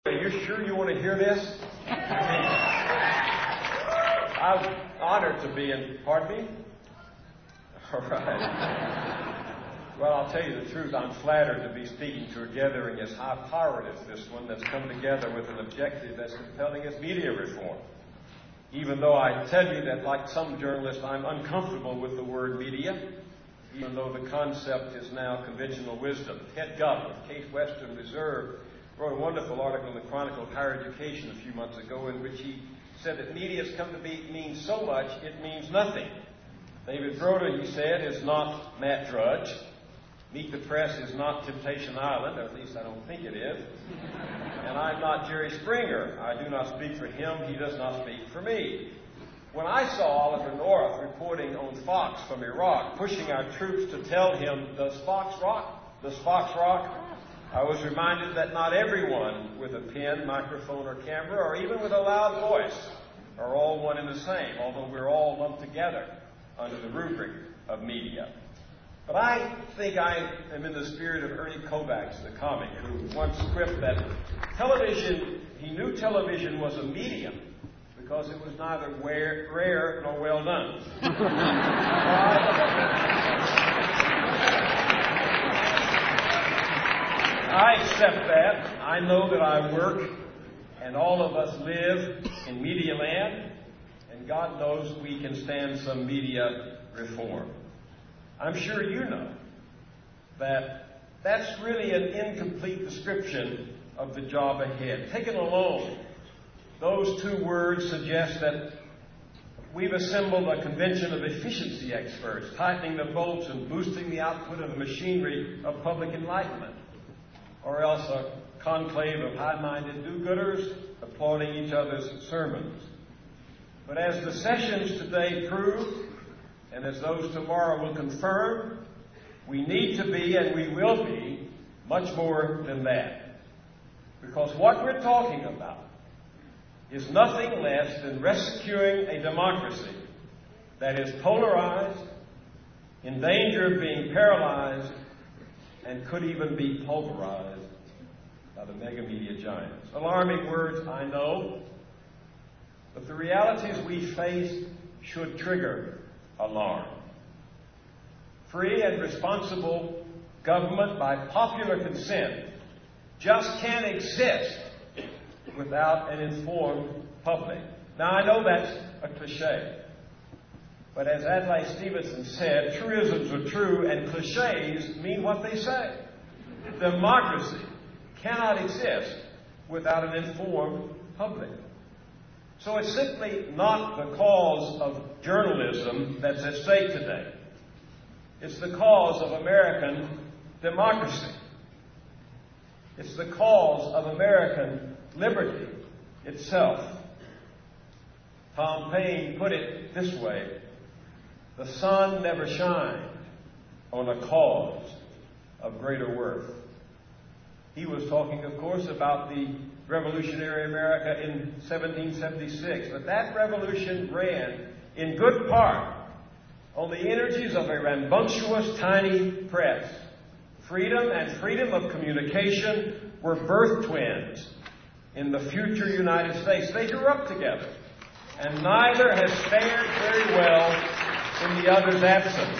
Are you sure you want to hear this? I'm honored to be in. Pardon me? All right. Well, I'll tell you the truth. I'm flattered to be speaking to a gathering as high-powered as this one that's come together with an objective as compelling as media reform. Even though I tell you that, like some journalists, I'm uncomfortable with the word media, even though the concept is now conventional wisdom. Ted Gupp of Case Western Reserve wrote a wonderful article in the Chronicle of Higher Education a few months ago in which he said that media has come to mean so much it means nothing. David Broder, he said, is not Matt Drudge. Meet the Press is not Temptation Island, or at least I don't think it is. And I'm not Jerry Springer. I do not speak for him. He does not speak for me. When I saw Oliver North reporting on Fox from Iraq, pushing our troops to tell him, does Fox rock? Does Fox rock? I was reminded that not everyone with a pen, microphone, or camera, or even with a loud voice, are all one and the same, although we're all lumped together under the rubric of media. But I think I am in the spirit of Ernie Kovacs, the comic, who once quipped that he knew television was a medium because it was neither rare nor well done. I accept that. I know that I work, and all of us live in media land, and God knows we can stand some media reform. I'm sure you know that that's really an incomplete description of the job ahead. Taken alone, those two words suggest that we've assembled a convention of efficiency experts, tightening the bolts and boosting the output of the machinery of public enlightenment, or else a conclave of high-minded do-gooders applauding each other's sermons. But as the sessions today prove, and as those tomorrow will confirm, we need to be, and we will be, much more than that. Because what we're talking about is nothing less than rescuing a democracy that is polarized, in danger of being paralyzed, and could even be pulverized by the mega media giants. Alarming words, I know, but the realities we face should trigger alarm. Free and responsible government by popular consent just can't exist without an informed public. Now, I know that's a cliche, but as Adlai Stevenson said, truisms are true and cliches mean what they say. Democracy cannot exist without an informed public. So it's simply not the cause of journalism that's at stake today. It's the cause of American democracy. It's the cause of American liberty itself. Tom Paine put it this way: the sun never shined on a cause of greater worth. He was talking, of course, about the revolutionary America in 1776. But that revolution ran in good part on the energies of a rambunctious, tiny press. Freedom and freedom of communication were birth twins in the future United States. They grew up together, and neither has fared very well in the other's absence.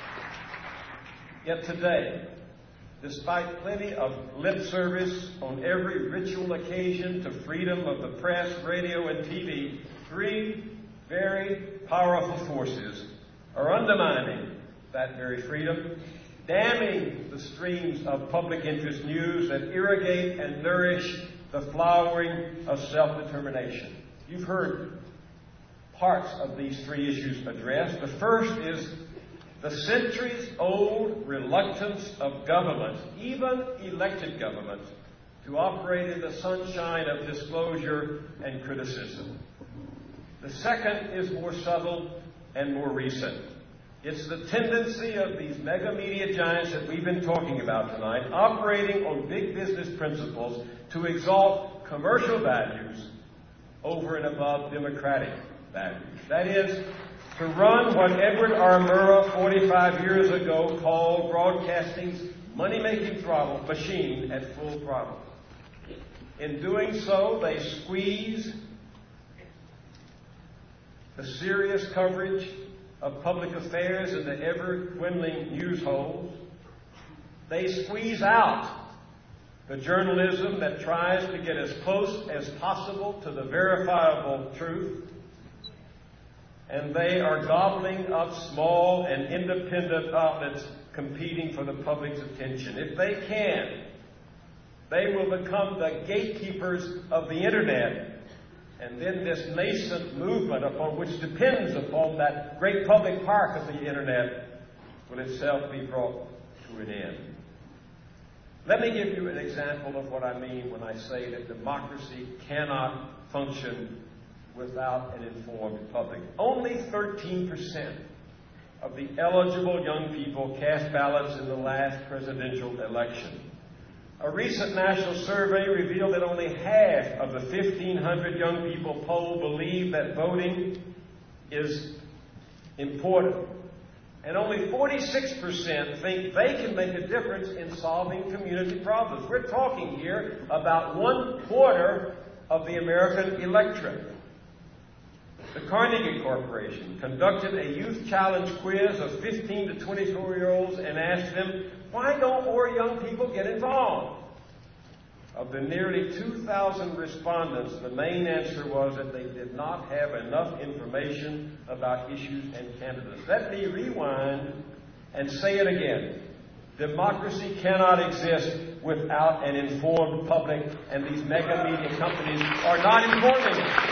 Yet today, despite plenty of lip service on every ritual occasion to freedom of the press, radio, and TV, three very powerful forces are undermining that very freedom, damming the streams of public interest news that irrigate and nourish the flowering of self-determination. You've heard parts of these three issues addressed. The first is the centuries-old reluctance of government, even elected government, to operate in the sunshine of disclosure and criticism. The second is more subtle and more recent. It's the tendency of these mega media giants that we've been talking about tonight, operating on big business principles to exalt commercial values over and above democratic values. That is, to run what Edward R. Murrow 45 years ago called broadcasting's money-making throttle machine at full throttle. In doing so, they squeeze the serious coverage of public affairs into ever-dwindling news holes. They squeeze out the journalism that tries to get as close as possible to the verifiable truth. And they are gobbling up small and independent outlets competing for the public's attention. If they can, they will become the gatekeepers of the Internet. And then this nascent movement upon which depends upon that great public park of the Internet will itself be brought to an end. Let me give you an example of what I mean when I say that democracy cannot function without an informed public. Only 13% of the eligible young people cast ballots in the last presidential election. A recent national survey revealed that only half of the 1,500 young people polled believe that voting is important. And only 46% think they can make a difference in solving community problems. We're talking here about 1/4 of the American electorate. The Carnegie Corporation conducted a youth challenge quiz of 15 to 24-year-olds and asked them, why don't more young people get involved? Of the nearly 2,000 respondents, the main answer was that they did not have enough information about issues and candidates. Let me rewind and say it again. Democracy cannot exist without an informed public, and these mega media companies are not informing it.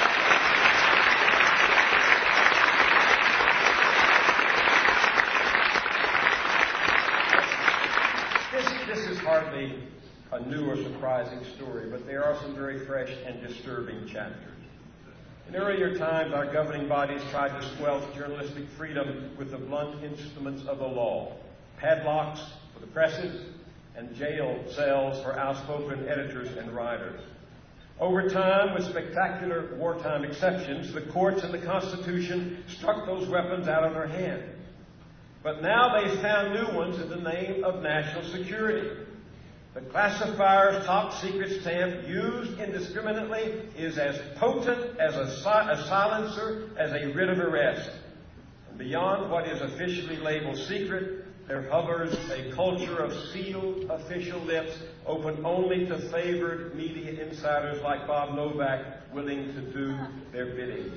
This is hardly a new or surprising story, but there are some very fresh and disturbing chapters. In earlier times, our governing bodies tried to squelch journalistic freedom with the blunt instruments of the law: padlocks for the presses and jail cells for outspoken editors and writers. Over time, with spectacular wartime exceptions, the courts and the Constitution struck those weapons out of their hand. But now they found new ones in the name of national security. The classifier's top secret stamp, used indiscriminately, is as potent as a silencer as a writ of arrest. And beyond what is officially labeled secret, there hovers a culture of sealed official lips, open only to favored media insiders like Bob Novak, willing to do their bidding.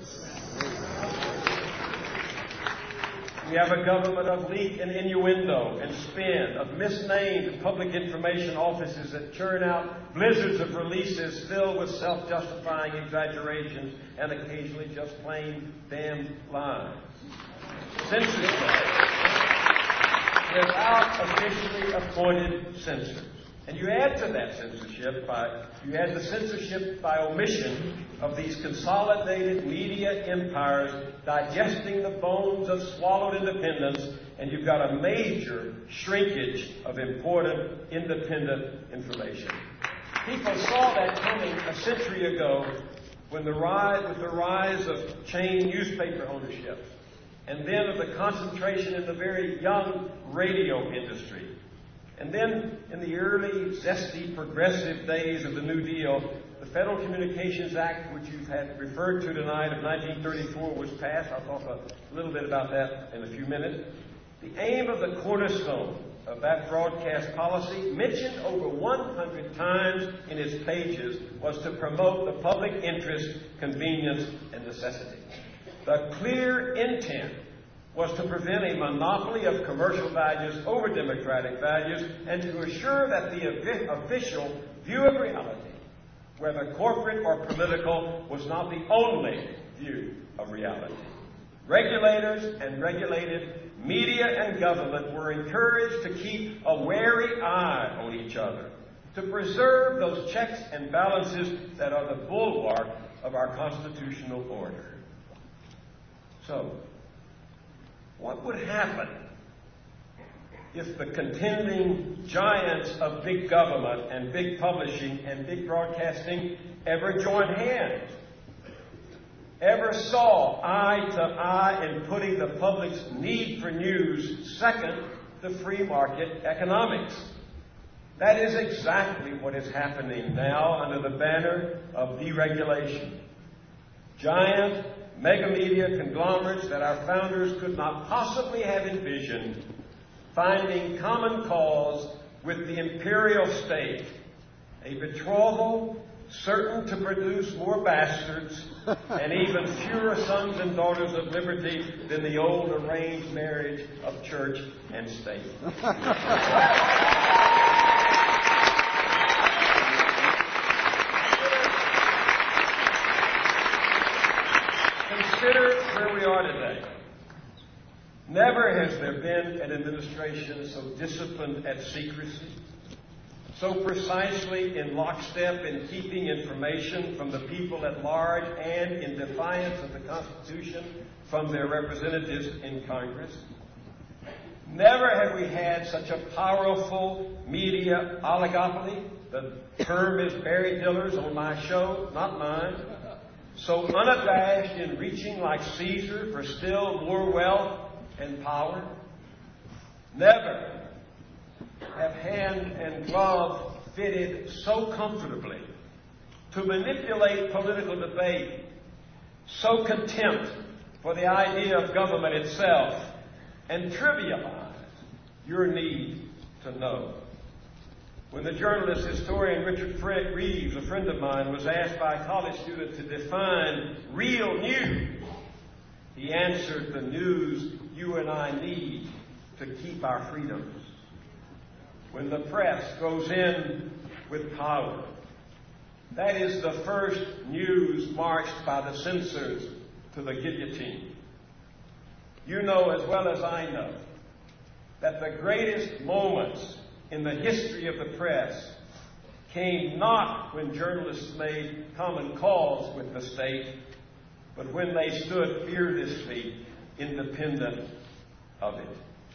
We have a government of leak and innuendo and spin, of misnamed public information offices that churn out blizzards of releases filled with self-justifying exaggerations and occasionally just plain damn lies. Censorship without officially appointed censors. And you add to that censorship the censorship by omission of these consolidated media empires digesting the bones of swallowed independence, and you've got a major shrinkage of important independent information. People saw that coming a century ago with the rise of chain newspaper ownership, and then of the concentration in the very young radio industry. And then, in the early, zesty, progressive days of the New Deal, the Federal Communications Act, which you've had referred to tonight, of 1934 was passed. I'll talk a little bit about that in a few minutes. The aim of the cornerstone of that broadcast policy, mentioned over 100 times in its pages, was to promote the public interest, convenience, and necessity. The clear intent was to prevent a monopoly of commercial values over democratic values and to assure that the official view of reality, whether corporate or political, was not the only view of reality. Regulators and regulated, media and government were encouraged to keep a wary eye on each other, to preserve those checks and balances that are the bulwark of our constitutional order. So, what would happen if the contending giants of big government and big publishing and big broadcasting ever joined hands, ever saw eye to eye in putting the public's need for news second to free market economics? That is exactly what is happening now under the banner of deregulation. Giant megamedia conglomerates that our founders could not possibly have envisioned finding common cause with the imperial state, a betrothal certain to produce more bastards and even fewer sons and daughters of liberty than the old arranged marriage of church and state. Consider where we are today. Never has there been an administration so disciplined at secrecy, so precisely in lockstep in keeping information from the people at large and in defiance of the Constitution from their representatives in Congress. Never have we had such a powerful media oligopoly. The term is Barry Diller's on my show, not mine. So unabashed in reaching like Caesar for still more wealth and power. Never have hand and glove fitted so comfortably to manipulate political debate, so contempt for the idea of government itself, and trivialize your need to know. When the journalist historian Richard Reeves, a friend of mine, was asked by a college student to define real news, he answered, the news you and I need to keep our freedoms. When the press goes in with power, that is the first news marched by the censors to the guillotine. You know as well as I know that the greatest moments in the history of the press came not when journalists made common cause with the state, but when they stood fearlessly independent of it.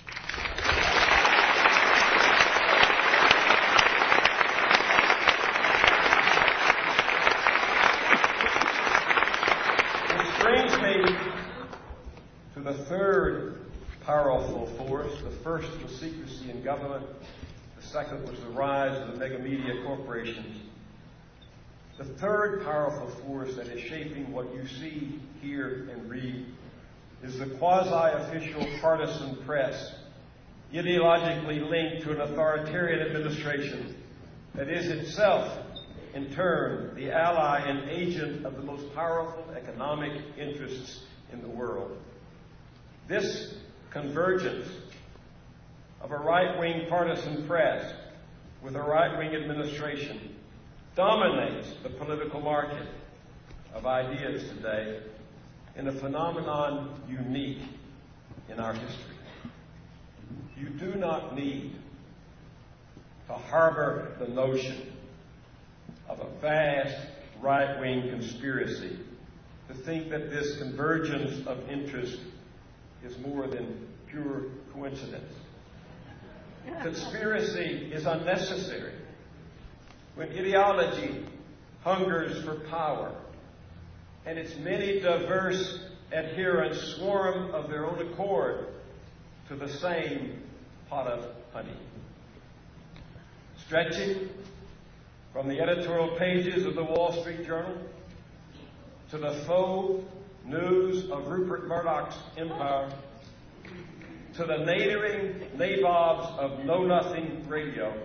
Which brings me to the third powerful force. The first was secrecy in government. The second was the rise of the mega media corporations. The third powerful force that is shaping what you see, hear, and read is the quasi-official partisan press, ideologically linked to an authoritarian administration that is itself, in turn, the ally and agent of the most powerful economic interests in the world. This convergence of a right-wing partisan press with a right-wing administration dominates the political market of ideas today in a phenomenon unique in our history. You do not need to harbor the notion of a vast right-wing conspiracy to think that this convergence of interest is more than pure coincidence. Conspiracy is unnecessary when ideology hungers for power and its many diverse adherents swarm of their own accord to the same pot of honey. Stretching from the editorial pages of the Wall Street Journal to the faux news of Rupert Murdoch's empire to the nattering nabobs of know-nothing radio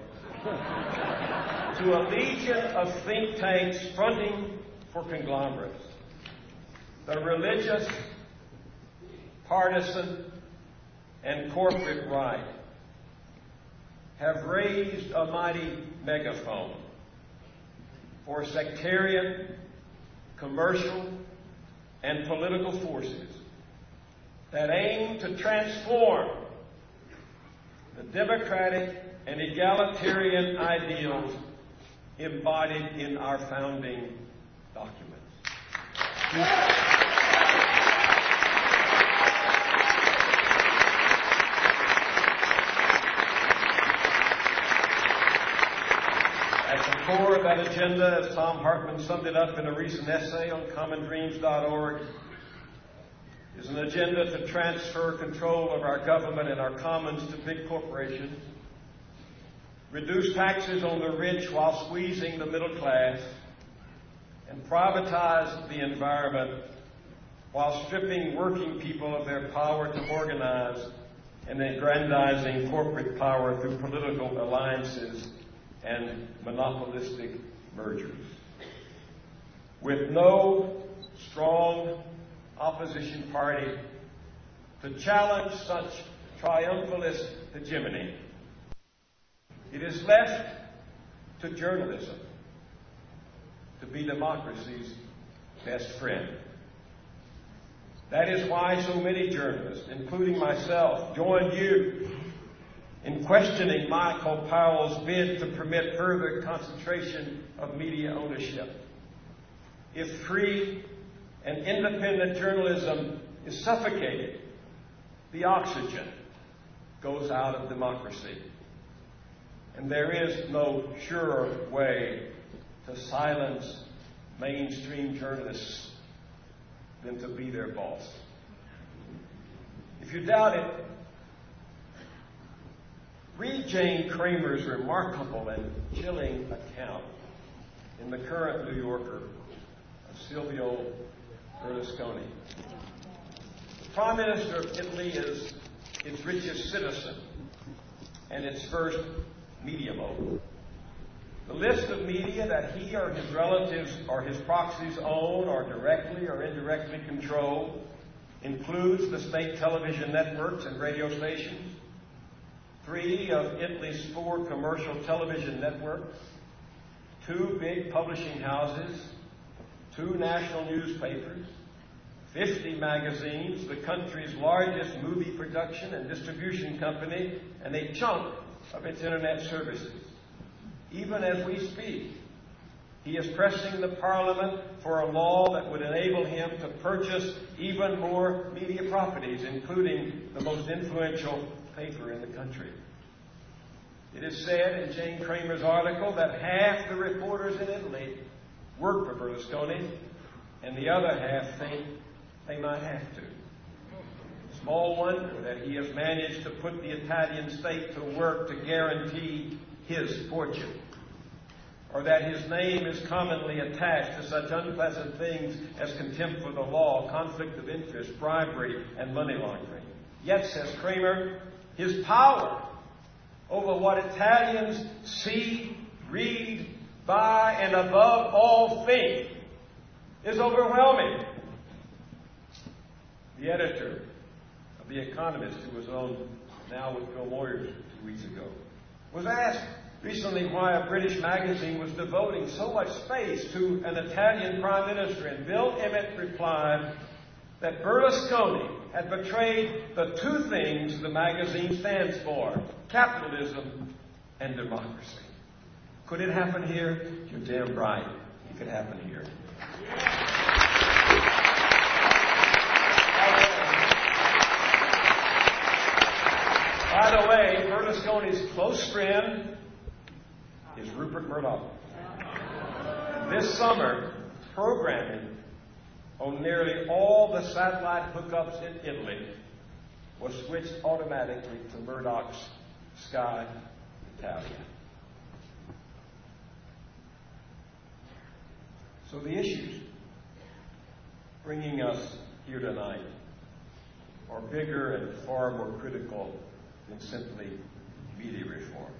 to a legion of think tanks fronting for conglomerates. The religious, partisan, and corporate right have raised a mighty megaphone for sectarian, commercial, and political forces that aim to transform the democratic and egalitarian ideals embodied in our founding documents. At the core of that agenda, as Tom Hartman summed it up in a recent essay on commondreams.org, is an agenda to transfer control of our government and our commons to big corporations, reduce taxes on the rich while squeezing the middle class, and privatize the environment while stripping working people of their power to organize and aggrandizing corporate power through political alliances and monopolistic mergers. With no strong opposition party to challenge such triumphalist hegemony, it is left to journalism to be democracy's best friend. That is why so many journalists, including myself, joined you in questioning Michael Powell's bid to permit further concentration of media ownership. If free and independent journalism is suffocated, the oxygen goes out of democracy. And there is no surer way to silence mainstream journalists than to be their boss. If you doubt it, read Jane Cramer's remarkable and chilling account in the current New Yorker of Silvio Berlusconi. The Prime Minister of Italy is its richest citizen and its first media mogul. The list of media that he or his relatives or his proxies own or directly or indirectly control includes the state television networks and radio stations, 3 of Italy's 4 commercial television networks, 2 big publishing houses, 2 national newspapers, 50 magazines, the country's largest movie production and distribution company, and a chunk of its internet services. Even as we speak, he is pressing the Parliament for a law that would enable him to purchase even more media properties, including the most influential paper in the country. It is said in Jane Cramer's article that half the reporters in Italy work for Berlusconi, and the other half think they might have to. Small wonder that he has managed to put the Italian state to work to guarantee his fortune, or that his name is commonly attached to such unpleasant things as contempt for the law, conflict of interest, bribery, and money laundering. Yet, says Cramer, his power over what Italians see, read, buy, and above all think is overwhelming. The editor of The Economist, who was on Now with Bill Moyers 2 weeks ago, was asked recently why a British magazine was devoting so much space to an Italian prime minister, and Bill Emmett replied that Berlusconi had betrayed the 2 things the magazine stands for: capitalism and democracy. Could it happen here? You're damn right. It could happen here. By the way, Berlusconi's close friend is Rupert Murdoch. This summer, programming on nearly all the satellite hookups in Italy was switched automatically to Murdoch's Sky Italia. So the issues bringing us here tonight are bigger and far more critical than simply media reform.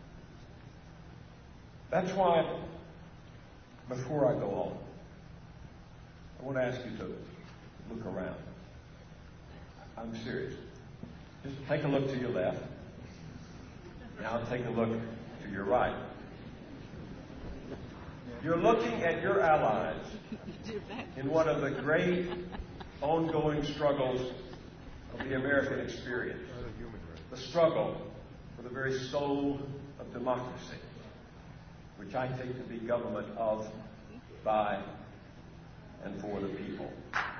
That's why, before I go on, I want to ask you to look around. I'm serious. Just take a look to your left. Now take a look to your right. You're looking at your allies in one of the great ongoing struggles of the American experience. The struggle for the very soul of democracy, which I take to be government of, by, and for the people.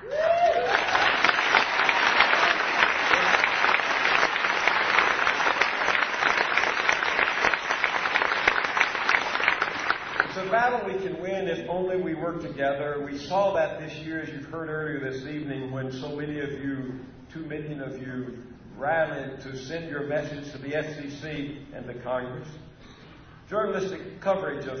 It's a battle we can win if only we work together. We saw that this year, as you've heard earlier this evening, when so many of you, 2 million of you, rallied to send your message to the FCC and to Congress. journalistic coverage of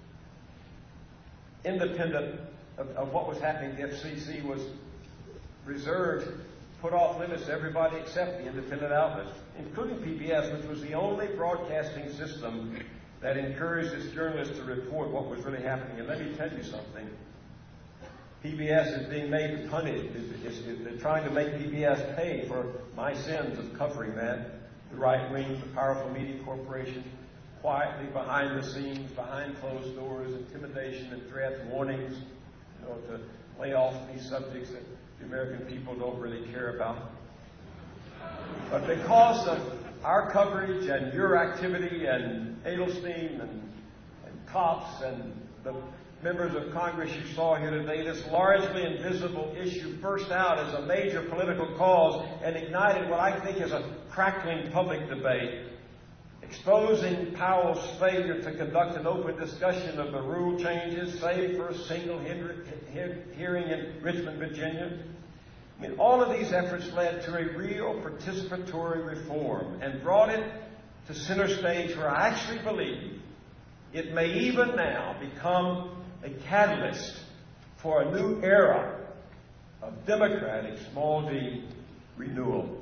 of what was happening at the FCC was reserved, put off limits to everybody except the independent outlets, including PBS, which was the only broadcasting system that encouraged its journalists to report what was really happening. And let me tell you something. PBS is being made punished. They're trying to make PBS pay for my sins of covering that. The right wing, the powerful media corporation, quietly behind the scenes, behind closed doors, intimidation and threats, warnings, to lay off these subjects that the American people don't really care about. But because of our coverage and your activity and Edelstein and Cops and the members of Congress you saw here today, this largely invisible issue burst out as a major political cause and ignited what I think is a crackling public debate, exposing Powell's failure to conduct an open discussion of the rule changes, save for a single hearing in Richmond, Virginia. I mean, all of these efforts led to a real participatory reform and brought it to center stage where I actually believe it may even now become a catalyst for a new era of democratic small d renewal.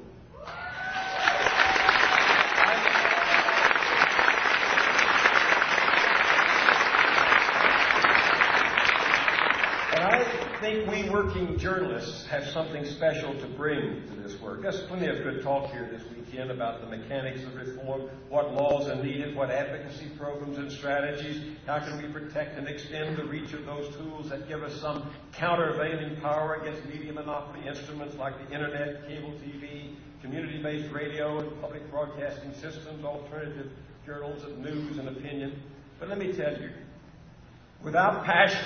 And I think we working journalists have something special to bring to this work. There's plenty of good talk here this weekend about the mechanics of reform, what laws are needed, what advocacy programs and strategies, how can we protect and extend the reach of those tools that give us some countervailing power against media monopoly instruments like the internet, cable TV, community-based radio, and public broadcasting systems, alternative journals of news and opinion. But let me tell you, without passion,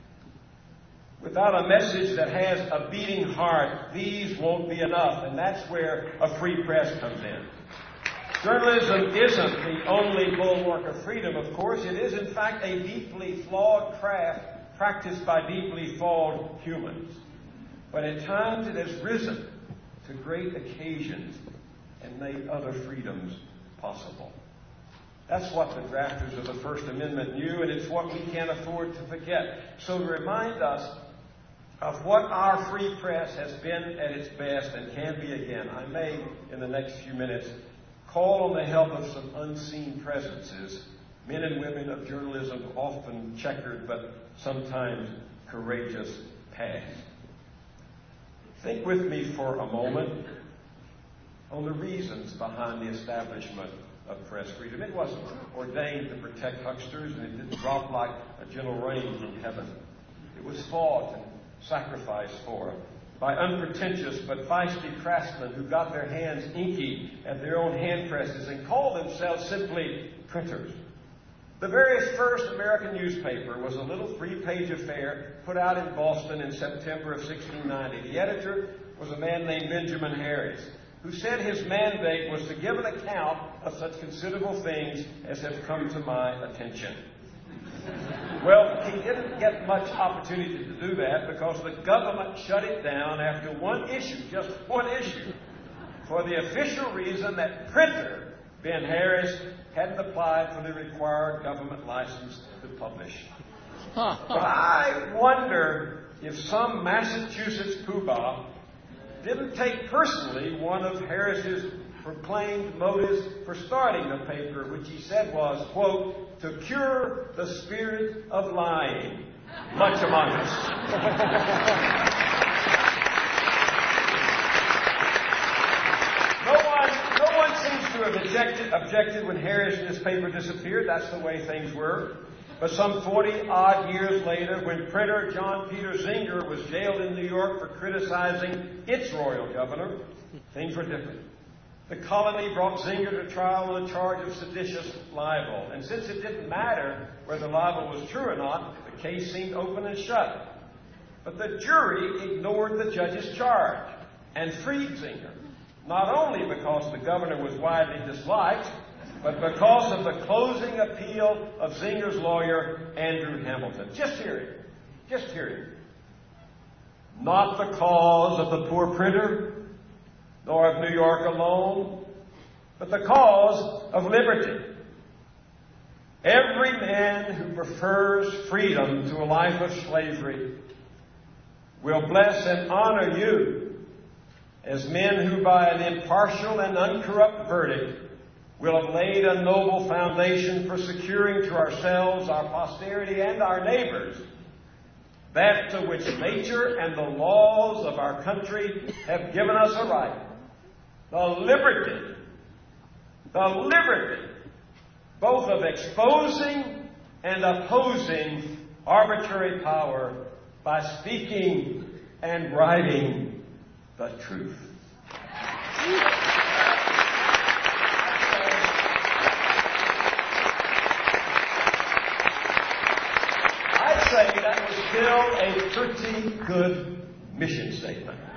without a message that has a beating heart, these won't be enough, and that's where a free press comes in. Journalism isn't the only bulwark of freedom, of course. It is, in fact, a deeply flawed craft practiced by deeply flawed humans. But at times it has risen to great occasions and made other freedoms possible. That's what the drafters of the First Amendment knew, and it's what we can't afford to forget. So to remind us of what our free press has been at its best and can be again, I may, in the next few minutes, call on the help of some unseen presences, men and women of journalism, often checkered but sometimes courageous past. Think with me for a moment on the reasons behind the establishment of press freedom. It wasn't ordained to protect hucksters, and it didn't drop like a gentle rain from heaven. It was fought and sacrificed for by unpretentious but feisty craftsmen who got their hands inky at their own hand presses and called themselves simply printers. The very first American newspaper was a little 3-page affair put out in Boston in September of 1690. The editor was a man named Benjamin Harris, who said his mandate was to give an account of such considerable things as have come to my attention. Well, he didn't get much opportunity to do that because the government shut it down after one issue, just one issue, for the official reason that printer Ben Harris hadn't applied for the required government license to publish. But I wonder if some Massachusetts poobah didn't take personally one of Harris's proclaimed motives for starting the paper, which he said was, quote, to cure the spirit of lying, much among us. No one seems to have objected when Harris and his paper disappeared. That's the way things were. But some 40-odd years later, when printer John Peter Zenger was jailed in New York for criticizing its royal governor, things were different. The colony brought Zenger to trial on a charge of seditious libel. And since it didn't matter whether the libel was true or not, the case seemed open and shut. But the jury ignored the judge's charge and freed Zenger, not only because the governor was widely disliked, but because of the closing appeal of Zinger's lawyer, Andrew Hamilton. Just hear it. Just hear it. Not the cause of the poor printer, nor of New York alone, but the cause of liberty. Every man who prefers freedom to a life of slavery will bless and honor you as men who by an impartial and uncorrupt verdict will have laid a noble foundation for securing to ourselves, our posterity, and our neighbors that to which nature and the laws of our country have given us a right. The liberty, both of exposing and opposing arbitrary power by speaking and writing the truth. I'd say that was still a pretty good mission statement.